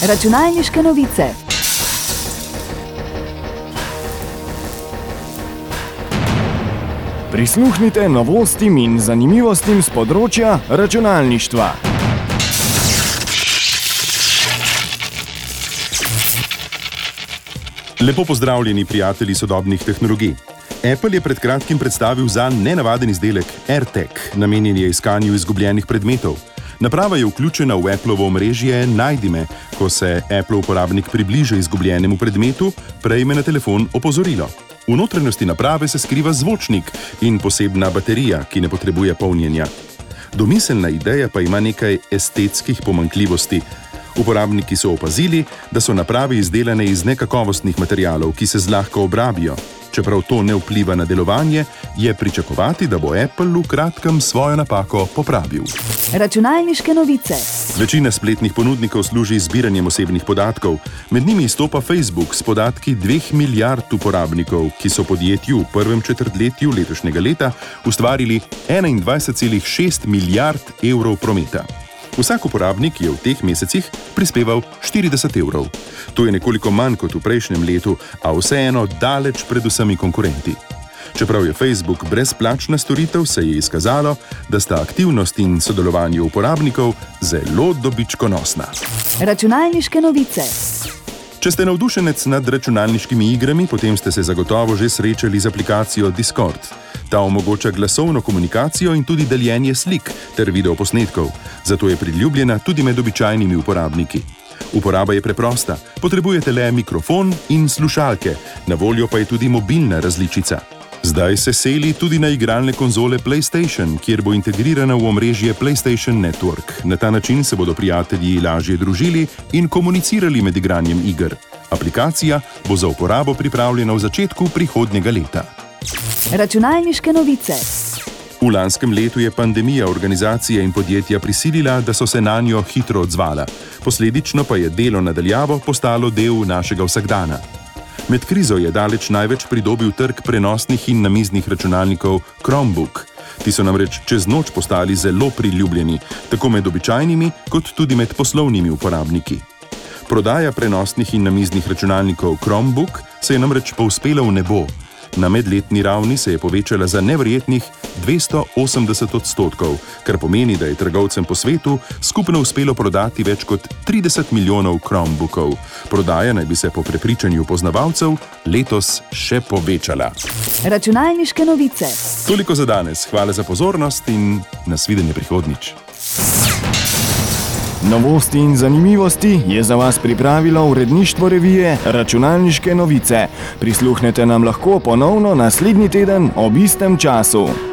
Računalniške novice. Prisluhnite novostim in zanimivostim z področja računalništva. Lepo pozdravljeni, prijatelji sodobnih tehnologij. Apple je pred kratkim predstavil zanj nenavaden izdelek AirTag, namenjen je iskanju izgubljenih predmetov. Naprava je vključena v Applovo omrežje Najdi me. Ko se Apple uporabnik približa izgubljenemu predmetu, prejme na telefon opozorilo. V notranjosti naprave se skriva zvočnik in posebna baterija, ki ne potrebuje polnjenja. Domiselna ideja pa ima nekaj estetskih pomanjkljivosti. Uporabniki so opazili, da so naprave izdelane iz nekakovostnih materialov, ki se zlahka obrabijo. Čeprav to ne vpliva na delovanje, je pričakovati, da bo Apple v kratkem svojo napako popravil. Računalniške novice. Večina spletnih ponudnikov služi zbiranjem osebnih podatkov. Med njimi izstopa Facebook s podatki 2 milijard uporabnikov, ki so podjetju v prvem četrtletju letošnjega leta ustvarili 21,6 milijard evrov prometa. Vsak uporabnik je v teh mesecih prispeval 40 evrov. To je nekoliko manj kot v prejšnjem letu, a vseeno daleč pred vsemi konkurenti. Čeprav je Facebook brezplačna storitev, se je izkazalo, da sta aktivnost in sodelovanje uporabnikov zelo dobičkonosna. Računalniške novice. Če ste navdušenec nad računalniškimi igrami, potem ste se zagotovo že srečali z aplikacijo Discord. Ta omogoča glasovno komunikacijo in tudi deljenje slik ter videoposnetkov, zato je priljubljena tudi med običajnimi uporabniki. Uporaba je preprosta, potrebujete le mikrofon in slušalke, na voljo pa je tudi mobilna različica. Zdaj se seli tudi na igralne konzole PlayStation, kjer bo integrirana v omrežje PlayStation Network. Na ta način se bodo prijatelji lažje družili in komunicirali med igranjem iger. Aplikacija bo za uporabo pripravljena v začetku prihodnjega leta. Računalniške novice. V lanskem letu je pandemija organizacije in podjetja prisilila, da so se nanjo hitro odzvala. Posledično pa je delo na daljavo postalo del našega vsakdana. Med krizo je daleč največ pridobil trg prenosnih in namiznih računalnikov Chromebook. Ti so namreč čez noč postali zelo priljubljeni, tako med običajnimi kot tudi med poslovnimi uporabniki. Prodaja prenosnih in namiznih računalnikov Chromebook se je namreč povzpela v nebo. Na medletni ravni se je povečala za neverjetnih 280%, kar pomeni, da je trgovcem po svetu skupno uspelo prodati več kot 30 milijonov Chromebookov. Prodaja naj bi se po prepričanju poznavalcev letos še povečala. Računalniške novice. Toliko za danes. Hvala za pozornost in nasvidenje prihodnjič. Novosti in zanimivosti je za vas pripravilo uredništvo revije Računalniške novice. Prisluhnete nam lahko ponovno naslednji teden ob istem času.